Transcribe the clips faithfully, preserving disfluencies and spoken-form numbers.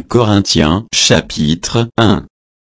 Corinthiens chapitre un.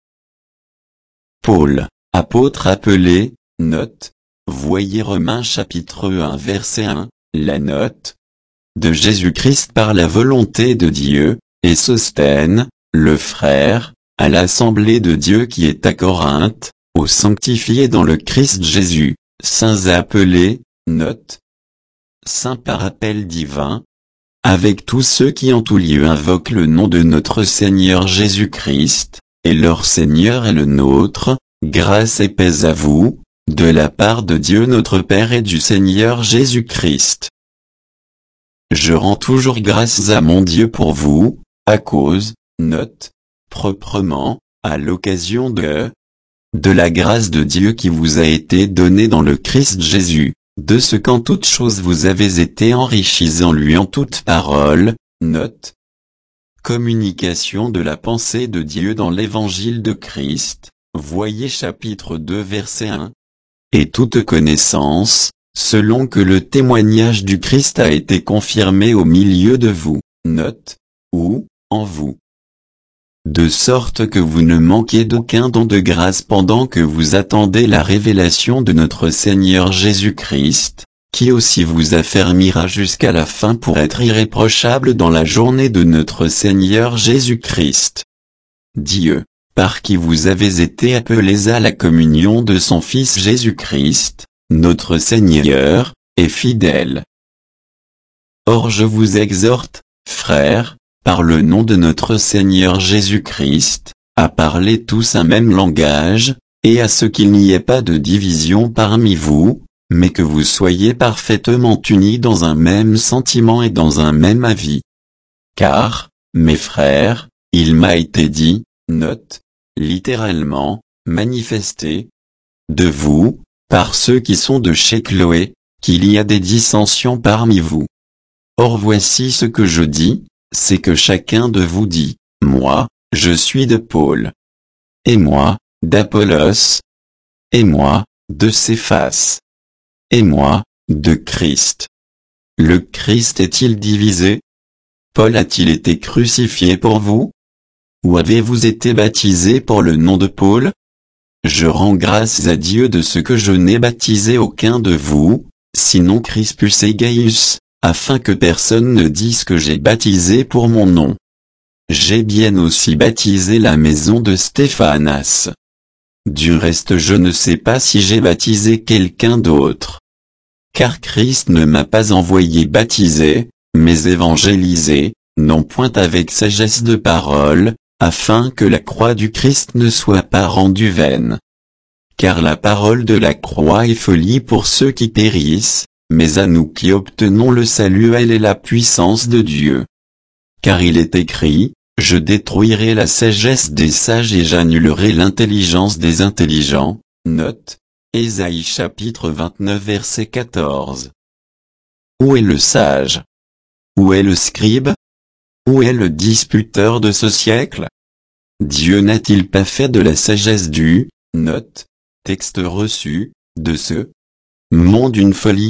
Paul, apôtre appelé, note, voyez Romains chapitre un verset un, la note, de Jésus-Christ par la volonté de Dieu, et Sosthène, le frère, à l'assemblée de Dieu qui est à Corinthe, aux sanctifiés dans le Christ Jésus, saints appelés, note, saints par appel divin, avec tous ceux qui en tout lieu invoquent le nom de notre Seigneur Jésus-Christ, et leur Seigneur est le nôtre, grâce et paix à vous, de la part de Dieu notre Père et du Seigneur Jésus-Christ. Je rends toujours grâce à mon Dieu pour vous, à cause, note, proprement, à l'occasion de, de la grâce de Dieu qui vous a été donnée dans le Christ Jésus, de ce qu'en toutes choses vous avez été enrichis en lui en toute parole, note, communication de la pensée de Dieu dans l'évangile de Christ, voyez chapitre deux verset un, et toute connaissance, selon que le témoignage du Christ a été confirmé au milieu de vous, note, ou, en vous. De sorte que vous ne manquez d'aucun don de grâce pendant que vous attendez la révélation de notre Seigneur Jésus-Christ, qui aussi vous affermira jusqu'à la fin pour être irréprochable dans la journée de notre Seigneur Jésus-Christ. Dieu, par qui vous avez été appelés à la communion de son Fils Jésus-Christ, notre Seigneur, est fidèle. Or je vous exhorte, frères, par le nom de notre Seigneur Jésus-Christ, à parler tous un même langage, et à ce qu'il n'y ait pas de division parmi vous, mais que vous soyez parfaitement unis dans un même sentiment et dans un même avis. Car, mes frères, il m'a été dit, note, littéralement, manifesté, de vous, par ceux qui sont de chez Chloé, qu'il y a des dissensions parmi vous. Or voici ce que je dis, c'est que chacun de vous dit, moi, je suis de Paul. Et moi, d'Apollos. Et moi, de Céphas. Et moi, de Christ. Le Christ est-il divisé? Paul a-t-il été crucifié pour vous? Ou avez-vous été baptisé pour le nom de Paul? Je rends grâce à Dieu de ce que je n'ai baptisé aucun de vous, sinon Crispus et Gaius, afin que personne ne dise que j'ai baptisé pour mon nom. J'ai bien aussi baptisé la maison de Stéphanas. Du reste je ne sais pas si j'ai baptisé quelqu'un d'autre. Car Christ ne m'a pas envoyé baptiser, mais évangéliser, non point avec sagesse de parole, afin que la croix du Christ ne soit pas rendue vaine. Car la parole de la croix est folie pour ceux qui périssent, mais à nous qui obtenons le salut elle est la puissance de Dieu. Car il est écrit, je détruirai la sagesse des sages et j'annulerai l'intelligence des intelligents, note, Ésaïe chapitre vingt-neuf verset quatorze. Où est le sage? Où est le scribe? Où est le disputeur de ce siècle? Dieu n'a-t-il pas fait de la sagesse du, note, texte reçu, de ce monde une folie?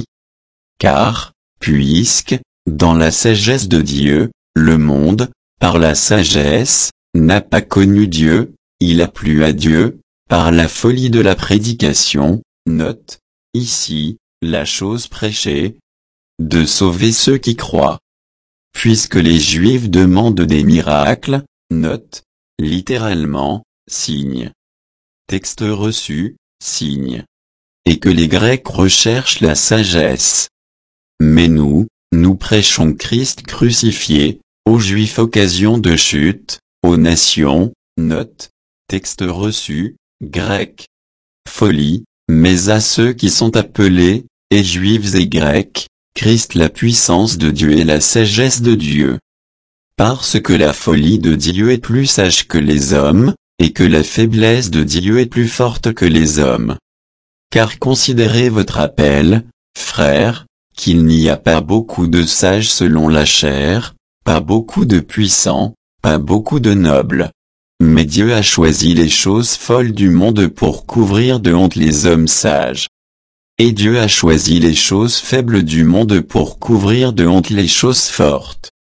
Car, puisque, dans la sagesse de Dieu, le monde, par la sagesse, n'a pas connu Dieu, il a plu à Dieu, par la folie de la prédication, note, ici, la chose prêchée, de sauver ceux qui croient. Puisque les Juifs demandent des miracles, note, littéralement, signes. Texte reçu, signe. Et que les Grecs recherchent la sagesse. Mais nous, nous prêchons Christ crucifié, aux Juifs occasion de chute, aux nations, note, texte reçu, grec. Folie, mais à ceux qui sont appelés, et Juifs et Grecs, Christ la puissance de Dieu et la sagesse de Dieu. Parce que la folie de Dieu est plus sage que les hommes, et que la faiblesse de Dieu est plus forte que les hommes. Car considérez votre appel, frères, qu'il n'y a pas beaucoup de sages selon la chair, pas beaucoup de puissants, pas beaucoup de nobles. Mais Dieu a choisi les choses folles du monde pour couvrir de honte les hommes sages. Et Dieu a choisi les choses faibles du monde pour couvrir de honte les choses fortes.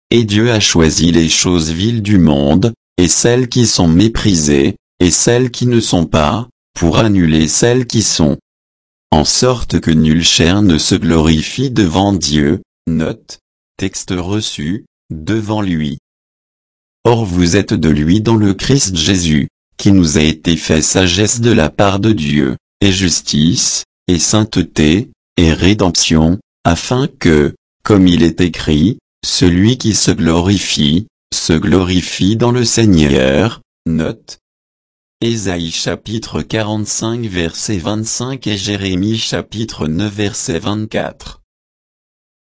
Et Dieu a choisi les choses viles du monde, et celles qui sont méprisées, et celles qui ne sont pas, pour annuler celles qui sont. En sorte que nulle chair ne se glorifie devant Dieu. Note. Texte reçu, devant lui. Or vous êtes de lui dans le Christ Jésus, qui nous a été fait sagesse de la part de Dieu, et justice, et sainteté, et rédemption, afin que, comme il est écrit, celui qui se glorifie, se glorifie dans le Seigneur. Note. Ésaïe chapitre quarante-cinq verset vingt-cinq et Jérémie chapitre neuf verset vingt-quatre.